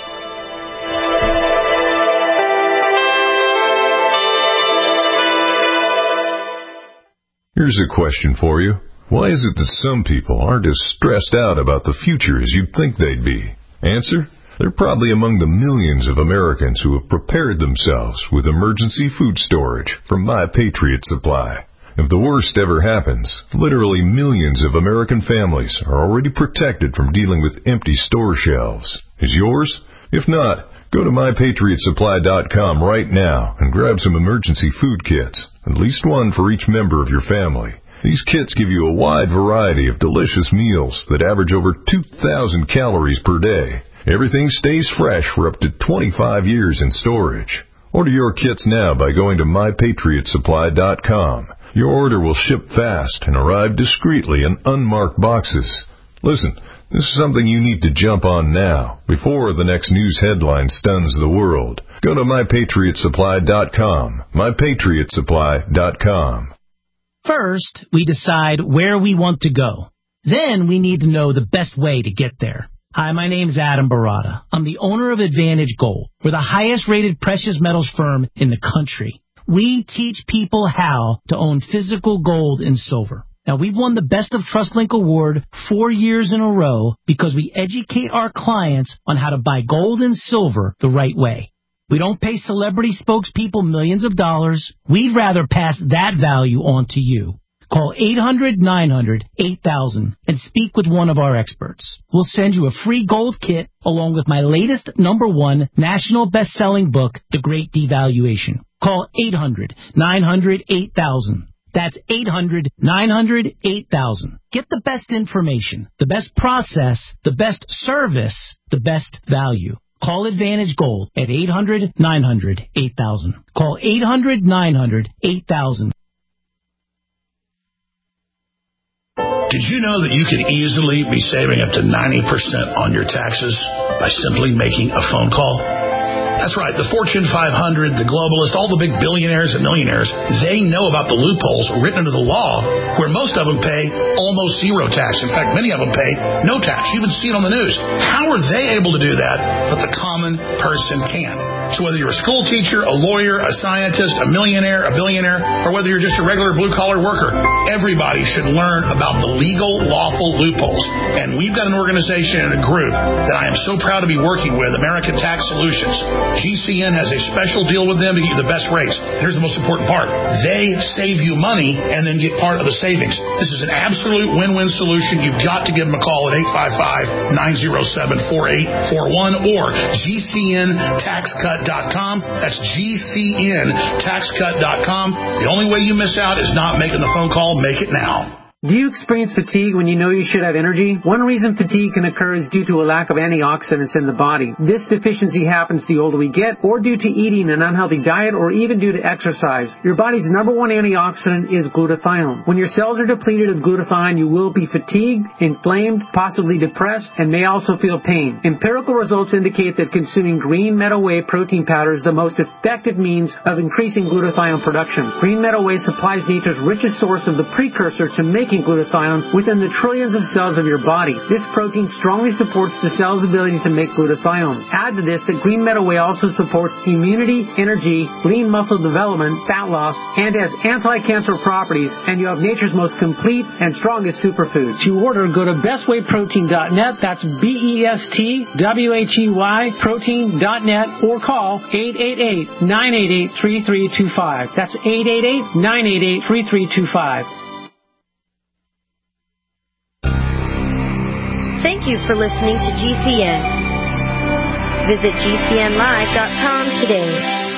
Here's a question for you. Why is it that some people aren't as stressed out about the future as you'd think they'd be? Answer? They're probably among the millions of Americans who have prepared themselves with emergency food storage from My Patriot Supply. If the worst ever happens, literally millions of American families are already protected from dealing with empty store shelves. Is yours? If not, go to MyPatriotSupply.com right now and grab some emergency food kits, at least one for each member of your family. These kits give you a wide variety of delicious meals that average over 2,000 calories per day. Everything stays fresh for up to 25 years in storage. Order your kits now by going to MyPatriotSupply.com. Your order will ship fast and arrive discreetly in unmarked boxes. Listen, this is something you need to jump on now, before the next news headline stuns the world. Go to MyPatriotSupply.com. MyPatriotSupply.com. First, we decide where we want to go. Then we need to know the best way to get there. Hi, my name's Adam Barata. I'm the owner of Advantage Gold. We're the highest-rated precious metals firm in the country. We teach people how to own physical gold and silver. Now, we've won the Best of TrustLink Award 4 years in a row because we educate our clients on how to buy gold and silver the right way. We don't pay celebrity spokespeople millions of dollars. We'd rather pass that value on to you. Call 800-900-8000 and speak with one of our experts. We'll send you a free gold kit along with my latest #1 national best-selling book, The Great Devaluation. Call 800-900-8000. That's 800-900-8000. Get the best information, the best process, the best service, the best value. Call Advantage Gold at 800-900-8000. Call 800-900-8000. Did you know that you could easily be saving up to 90% on your taxes by simply making a phone call? That's right. The Fortune 500, the globalists, all the big billionaires and millionaires, they know about the loopholes written into the law where most of them pay almost zero tax. In fact, many of them pay no tax. You even see it on the news. How are they able to do that, but the common person can't? So whether you're a school teacher, a lawyer, a scientist, a millionaire, a billionaire, or whether you're just a regular blue-collar worker, everybody should learn about the legal, lawful loopholes. And we've got an organization and a group that I am so proud to be working with, American Tax Solutions. GCN has a special deal with them to get you the best rates. Here's the most important part. They save you money and then get part of the savings. This is an absolute win-win solution. You've got to give them a call at 855-907-4841 or GCNTaxCut.com. That's GCNTaxCut.com. The only way you miss out is not making the phone call. Make it now. Do you experience fatigue when you know you should have energy? One reason fatigue can occur is due to a lack of antioxidants in the body. This deficiency happens the older we get, or due to eating an unhealthy diet, or even due to exercise. Your body's number one antioxidant is glutathione. When your cells are depleted of glutathione, you will be fatigued, inflamed, possibly depressed, and may also feel pain. Empirical results indicate that consuming green meadow whey protein powder is the most effective means of increasing glutathione production. Green meadow whey supplies nature's richest source of the precursor to making glutathione within the trillions of cells of your body. This protein strongly supports the cell's ability to make glutathione. Add to this that green meadow whey also supports immunity, energy, lean muscle development, fat loss, and has anti-cancer properties, and you have nature's most complete and strongest superfood. To order, go to bestwayprotein.net. That's BESTWHEY protein.net, or call 888-988-3325. That's 888-988-3325. Thank you for listening to GCN. Visit GCNlive.com today.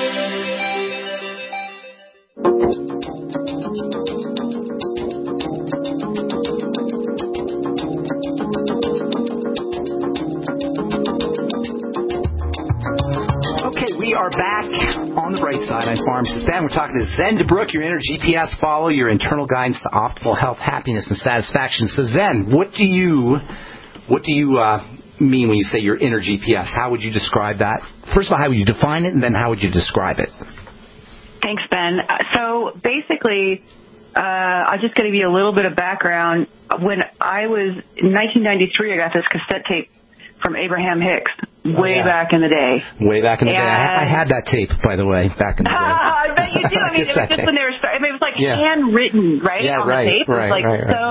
Okay, we are back on the bright side. I'm Pharmacist Ben. We're talking to Zen DeBrook, your inner GPS follow, your internal guidance to optimal health, happiness, and satisfaction. So Zen, what do you mean when you say your inner GPS? How would you describe that? First of all, how would you define it, and then how would you describe it? Thanks, Ben. So basically, I'm just going to give you a little bit of background. When I was in 1993, I got this cassette tape from Abraham Hicks back in the day. Way back in the day. I had that tape, by the way, back in the day. I bet you do. I mean, it was just when they were starting. I mean, it was like handwritten, right, on the tape. It was like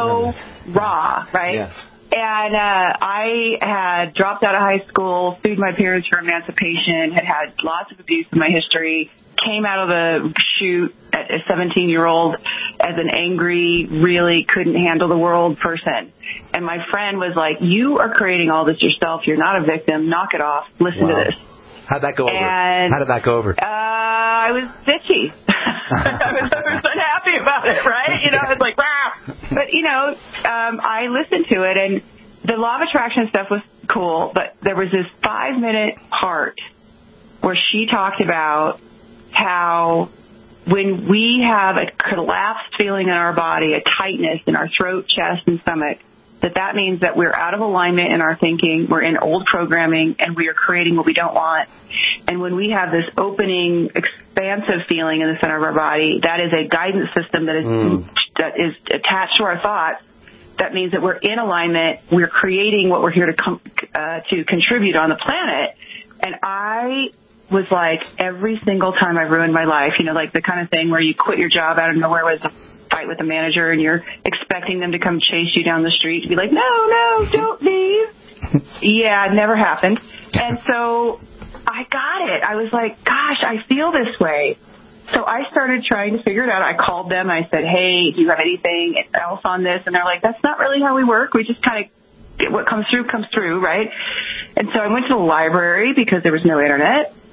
raw, right? Yeah. And I had dropped out of high school, sued my parents for emancipation, had lots of abuse in my history, came out of the chute at a 17-year-old as an angry, really couldn't handle the world person. And my friend was like, you are creating all this yourself. You're not a victim. Knock it off. Listen to this. How'd that go over? How did that go over? I was bitchy. I was unhappy about it, right? You know, I was like, rah. But, you know, I listened to it, and the law of attraction stuff was cool, but there was this 5-minute part where she talked about how when we have a collapsed feeling in our body, a tightness in our throat, chest, and stomach, that means that we're out of alignment in our thinking, we're in old programming, and we are creating what we don't want. And when we have this opening, expansive feeling in the center of our body, that is a guidance system that is attached to our thoughts. That means that we're in alignment, we're creating what we're here to contribute on the planet. And I was like, every single time I ruined my life, you know, like the kind of thing where you quit your job out of nowhere with a fight with a manager and you're expecting them to come chase you down the street to be like, no, don't leave. Yeah, it never happened. And so I got it. I was like, gosh, I feel this way. So I started trying to figure it out. I called them. I said, hey, do you have anything else on this? And they're like, that's not really how we work. We just kind of get what comes through, right? And so I went to the library because there was no internet.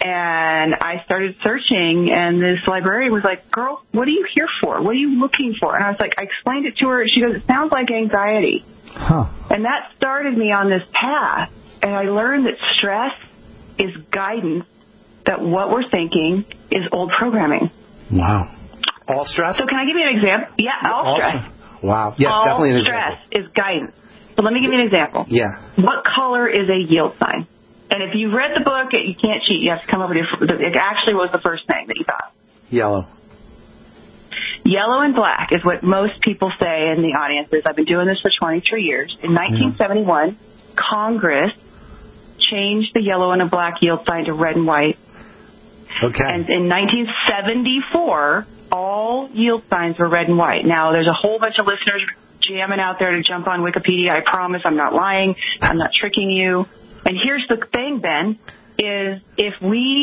And I started searching, and this librarian was like, girl, what are you here for? What are you looking for? And I was like, I explained it to her. She goes, it sounds like anxiety. Huh. And that started me on this path. And I learned that stress is guidance, that what we're thinking is old programming. Wow. All stress? So can I give you an example? Yeah, all stress. Wow. Yes, all definitely an stress example. is guidance. So let me give you an example. Yeah. What color is a yield sign? And if you've read the book, you can't cheat. You have to come up with it actually was the first thing that you thought. Yellow. Yellow and black is what most people say in the audiences. I've been doing this for 23 years. In 1971, Congress changed the yellow and a black yield sign to red and white. Okay. And in 1974, all yield signs were red and white. Now, there's a whole bunch of listeners jamming out there to jump on Wikipedia. I promise I'm not lying. I'm not tricking you. And here's the thing, Ben, is if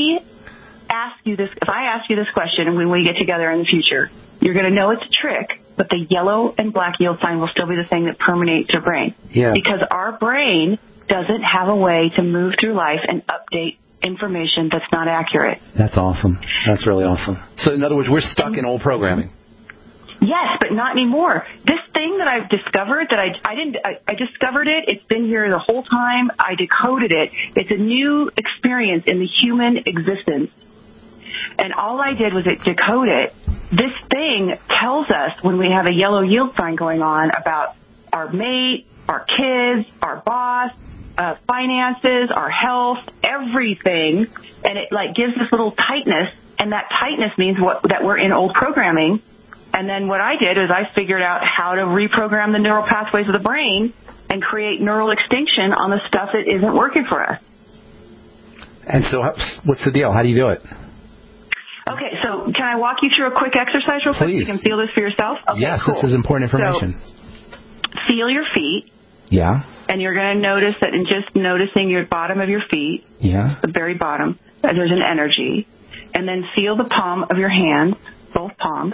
I ask you this question, and when we get together in the future, you're going to know it's a trick, but the yellow and black yield sign will still be the thing that permeates your brain. Yeah. Because our brain doesn't have a way to move through life and update information that's not accurate. That's awesome. That's really awesome. So in other words, we're stuck in old programming. Yes, but not anymore. This thing that I've discovered that I discovered it. It's been here the whole time. I decoded it. It's a new experience in the human existence. And all I did was decode it. This thing tells us when we have a yellow yield sign going on about our mate, our kids, our boss, finances, our health, everything. And it gives this little tightness. And that tightness means that we're in old programming. And then what I did is I figured out how to reprogram the neural pathways of the brain and create neural extinction on the stuff that isn't working for us. And so what's the deal? How do you do it? Okay, so can I walk you through a quick exercise real quick? Please. You can feel this for yourself? Okay, yes, cool. This is important information. So, feel your feet. Yeah. And you're going to notice that in just noticing your bottom of your feet, yeah, the very bottom, there's an energy. And then feel the palm of your hands, both palms.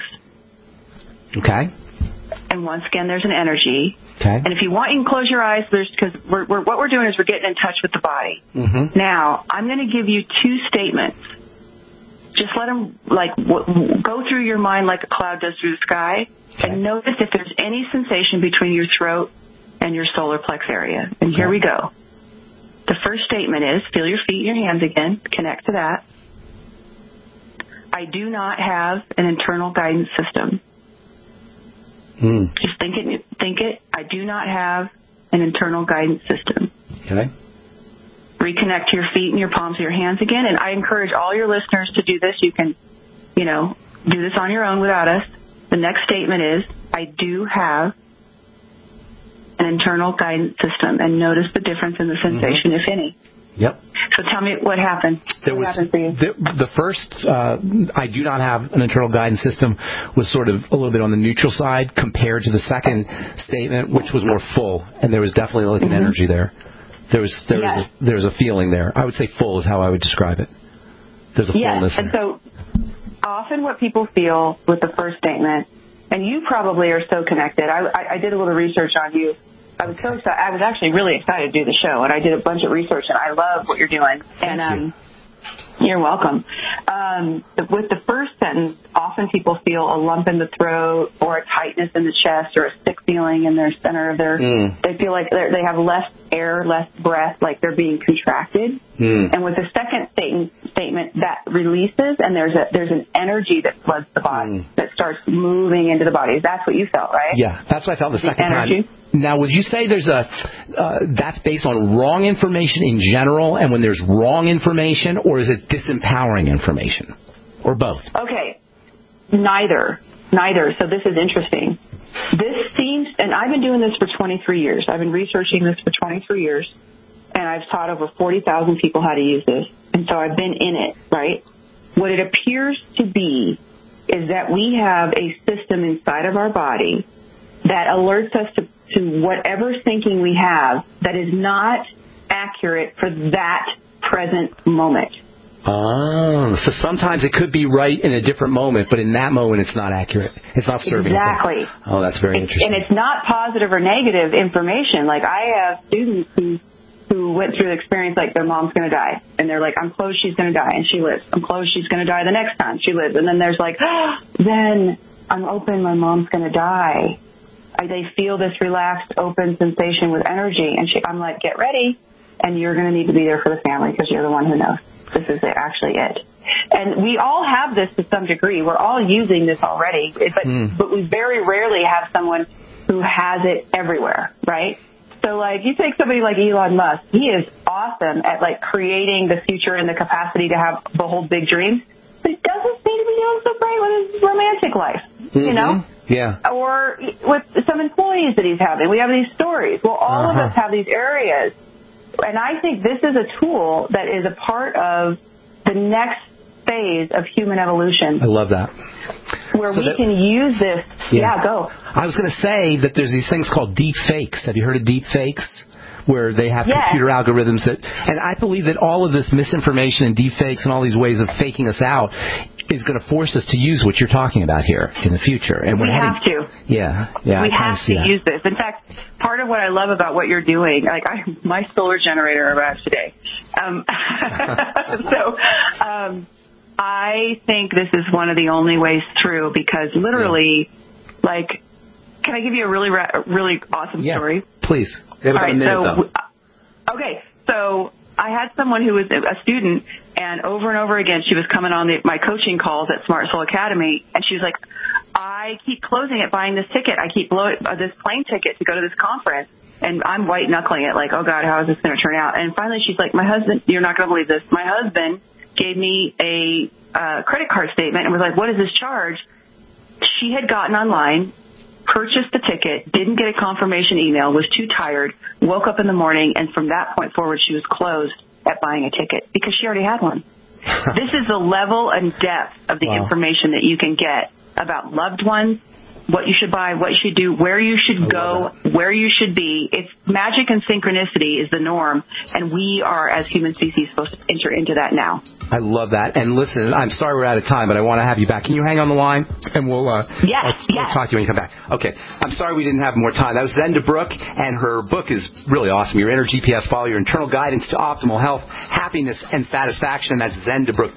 Okay. And once again, there's an energy. Okay. And if you want, you can close your eyes. Because what we're doing is we're getting in touch with the body. Mm-hmm. Now, I'm going to give you two statements. Just let them go through your mind like a cloud does through the sky, and notice if there's any sensation between your throat and your solar plex area. And here we go. The first statement is, feel your feet and your hands again. Connect to that. I do not have an internal guidance system. Just think it. I do not have an internal guidance system. Okay. Reconnect to your feet and your palms of your hands again. And I encourage all your listeners to do this. You can, do this on your own without us. The next statement is, I do have an internal guidance system. And notice the difference in the sensation, if any. Yep. So tell me what happened. What happened for you? The first, I do not have an internal guidance system, was sort of a little bit on the neutral side compared to the second statement, which was more full. And there was definitely an energy there. There was a feeling there. I would say full is how I would describe it. There's a fullness there. And so often what people feel with the first statement, and you probably are so connected. I did a little research on you. I was so excited. I was actually really excited to do the show, and I did a bunch of research, and I love what you're doing. Thank you. You're welcome. With the first sentence, often people feel a lump in the throat or a tightness in the chest or a sick feeling in their center of their. They feel like they have less air, less breath, like they're being contracted. And with the second statement, that releases, and there's an energy that floods the body that starts moving into the body. That's what you felt, right? Yeah, that's what I felt the second energy. time. Now, would you say there's that's based on wrong information in general, and when there's wrong information, or is it disempowering information, or both? Okay, neither. So this is interesting. This seems, and I've been doing this for 23 years. I've been researching this for 23 years, and I've taught over 40,000 people how to use this, and so I've been in it, right? What it appears to be is that we have a system inside of our body that alerts us to whatever thinking we have that is not accurate for that present moment. Oh, so sometimes it could be right in a different moment, but in that moment it's not accurate. It's not serving. Exactly. Oh, that's very interesting. And it's not positive or negative information. Like I have students who who went through the experience like their mom's going to die. And they're like, I'm close, she's going to die. And she lives. I'm close, she's going to die the next time. She lives. And then there's like, then I'm open, my mom's going to die. They feel this relaxed, open sensation with energy. And I'm like, get ready. And you're going to need to be there for the family because you're the one who knows. This is actually it. And we all have this to some degree. We're all using this already. But we very rarely have someone who has it everywhere, right? So, like, you take somebody like Elon Musk. He is awesome at, like, creating the future and the capacity to behold big dreams. But he doesn't seem to be doing so great with his romantic life, you know? Yeah. Or with some employees that he's having. We have these stories. Well, all of us have these areas. And I think this is a tool that is a part of the next phase of human evolution. I love that. Where we can use this. Yeah, go. I was going to say that there's these things called deep fakes. Have you heard of deep fakes? Where they have computer algorithms that, and I believe that all of this misinformation and deep fakes and all these ways of faking us out is going to force us to use what you're talking about here in the future. And we have to. Yeah. We have to use this. In fact, part of what I love about what you're doing, like my solar generator arrived today. I think this is one of the only ways through because literally, like, can I give you a really awesome story? Please. We have about a minute, okay, so I had someone who was a student, and over again, she was coming on my coaching calls at Smart Soul Academy, and she was like, I keep closing it, buying this ticket. I keep blowing this plane ticket to go to this conference. And I'm white-knuckling it, like, oh, God, how is this going to turn out? And finally, she's like, my husband, you're not going to believe this. My husband gave me a credit card statement and was like, what is this charge? She had gotten online, purchased the ticket, didn't get a confirmation email, was too tired, woke up in the morning, and from that point forward, she was closed at buying a ticket because she already had one. This is the level and depth of the information that you can get about loved ones, what you should buy, what you should do, where you should go, where you should be. It's magic and synchronicity is the norm, and we are, as human species, supposed to enter into that now. I love that. And listen, I'm sorry we're out of time, but I want to have you back. Can you hang on the line? And we'll talk to you when you come back. Okay. I'm sorry we didn't have more time. That was Zenda Brooke, and her book is really awesome. Your Inner GPS, Follow Your Internal Guidance to Optimal Health, Happiness, and Satisfaction. And that's Zenda Brooke,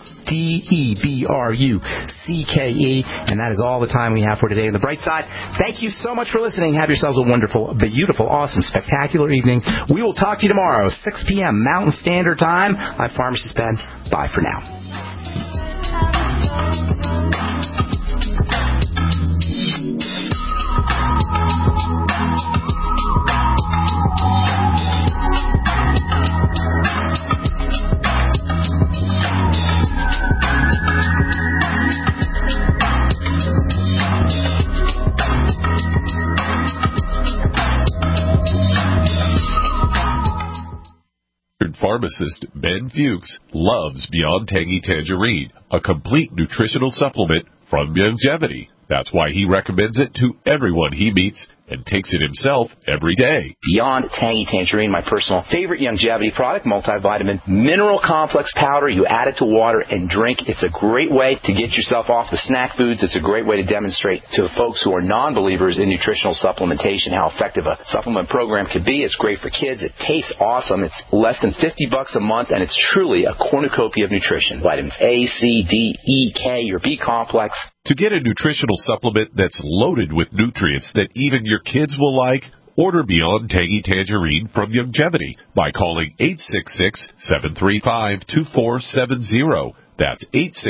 DEBRUCKE. And that is all the time we have for today in the Bright Side. Thank you so much for listening. Have yourselves a wonderful, beautiful, awesome, spectacular evening. We will talk to you tomorrow, 6 p.m. Mountain Standard Time. I'm Pharmacist Ben. Bye for now. Pharmacist Ben Fuchs loves Beyond Tangy Tangerine, a complete nutritional supplement from Youngevity. That's why he recommends it to everyone he meets and takes it himself every day. Beyond Tangy Tangerine, my personal favorite Youngevity product, multivitamin mineral complex powder. You add it to water and drink. It's a great way to get yourself off the snack foods. It's a great way to demonstrate to folks who are non-believers in nutritional supplementation how effective a supplement program can be. It's great for kids. It tastes awesome. It's less than $50 a month, and it's truly a cornucopia of nutrition. Vitamins A, C, D, E, K, your B complex. To get a nutritional supplement that's loaded with nutrients that even your kids will like, order Beyond Tangy Tangerine from Youngevity by calling 866-735-2470. That's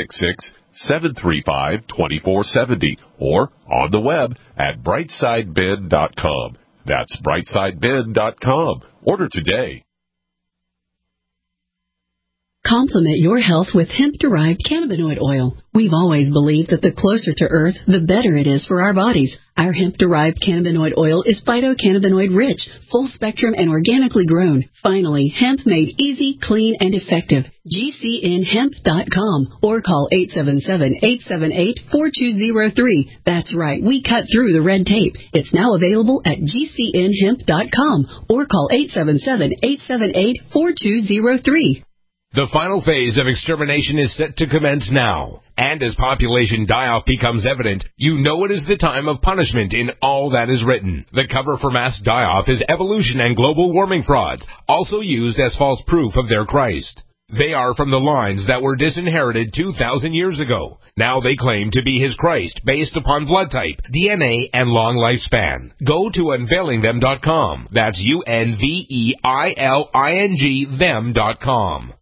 866-735-2470. Or on the web at brightsideben.com. That's brightsideben.com. Order today. Complement your health with hemp-derived cannabinoid oil. We've always believed that the closer to Earth, the better it is for our bodies. Our hemp-derived cannabinoid oil is phytocannabinoid-rich, full-spectrum, and organically grown. Finally, hemp made easy, clean, and effective. GCNhemp.com or call 877-878-4203. That's right, we cut through the red tape. It's now available at GCNhemp.com or call 877-878-4203. The final phase of extermination is set to commence now. And as population die-off becomes evident, you know it is the time of punishment in all that is written. The cover for mass die-off is evolution and global warming frauds, also used as false proof of their Christ. They are from the lines that were disinherited 2,000 years ago. Now they claim to be his Christ based upon blood type, DNA, and long lifespan. Go to unveilingthem.com. That's UNVEILING them.com.